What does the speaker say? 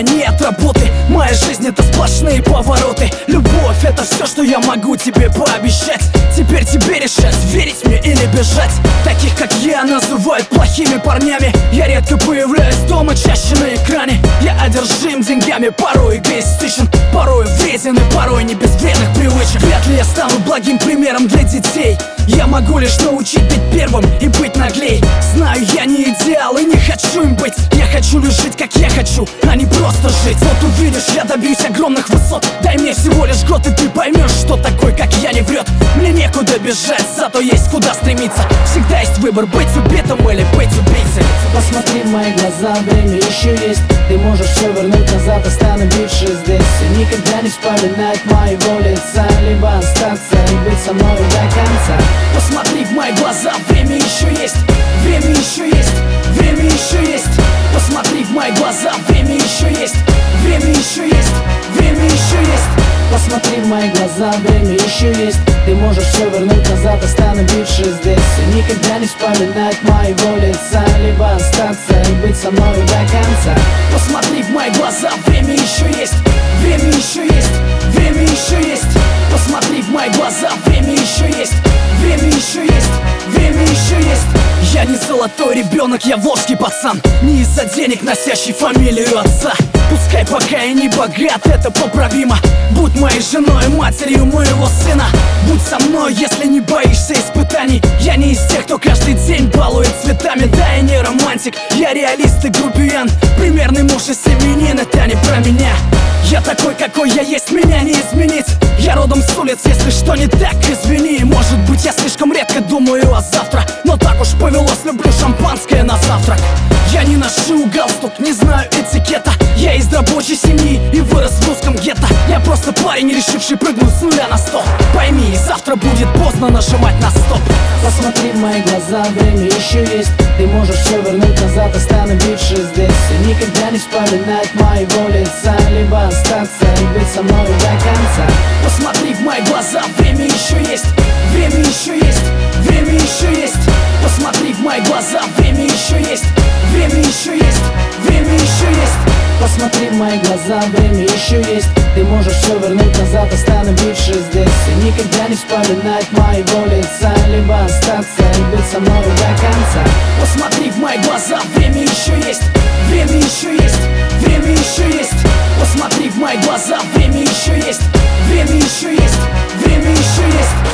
меня нет работы. Моя жизнь — это сплошные повороты. Любовь — это все, что я могу тебе пообещать. Теперь тебе решать, верить мне или бежать. Таких, как я, называют плохими парнями. Я редко появляюсь дома, чаще на экране. Я одержим деньгами, порой эгоистичен, порой вреден и порой не без вредных привычек. Вряд ли я стану благим примером для детей. Я могу лишь научить быть первым и быть наглей. Знаю, я не идеал и не хочу им быть. Я хочу лишь жить, как я хочу, а не просто жить. Вот увидишь, я добьюсь огромных высот. Дай мне всего лишь год, и ты поймешь, что такой, как я, не врет. Мне некуда бежать, зато есть куда стремиться. Всегда есть выбор, быть убитым или быть убийцей. Посмотри в мои глаза, время еще есть. Ты можешь все вернуть назад, остановившись здесь. И никогда не вспоминать моего лица, либо остаться и быть со мной до конца. Посмотри в мои глаза, время еще есть. Время еще есть, время еще есть. Посмотри в мои глаза, время еще есть. Время еще есть, время еще есть. Посмотри в мои глаза, время еще есть. Ты можешь все вернуть назад, остановившись здесь. И никогда не вспоминать моего лица, либо остаться и быть со мной до конца. Посмотри в мои глаза, время еще есть. Время еще есть, время еще есть. Посмотри в мои глаза, время еще есть. Время еще есть, время еще есть. Я не золотой ребенок, я волжский пацан. Не из-за денег, носящий фамилию отца. Пускай пока я не богат, это поправимо. Будь моей женой, матерью моего сына. Будь со мной, если не боишься испытаний. Я не из тех, кто каждый день балует цветами. Да, я не романтик, я реалист и грубиян. Примерный муж и семьянин, это не про меня. Я такой, какой я есть, меня не изменить. Я родом с улиц, если что не так, извини. Может быть, я слишком редко думаю о завтра, но так уж повелось, люблю шампанское на завтрак. Я не ношу галстук, не знаю этикета. Я из рабочей семьи и вырос в русском гетто. Я просто парень, решивший прыгнуть с нуля на 100. Пойми, завтра будет поздно нажимать на стоп. Посмотри в мои глаза, время еще есть. Ты можешь все вернуть назад, остановившись здесь. И никогда не вспоминать моего лица, либо остаться и быть со мной до конца. Посмотри в мои глаза, время еще есть. Время еще есть, время еще есть. Посмотри в мои глаза, время еще есть. Время еще есть, время еще есть. Посмотри в мои глаза, время еще есть. Ты можешь все вернуть назад, остановившись здесь. И никогда не вспоминать моего лица, либо остаться и быть со мной до конца. Посмотри в мои глаза, время еще есть. Время еще есть, время еще есть. Посмотри в мои глаза, время еще есть. Время еще есть, время еще есть.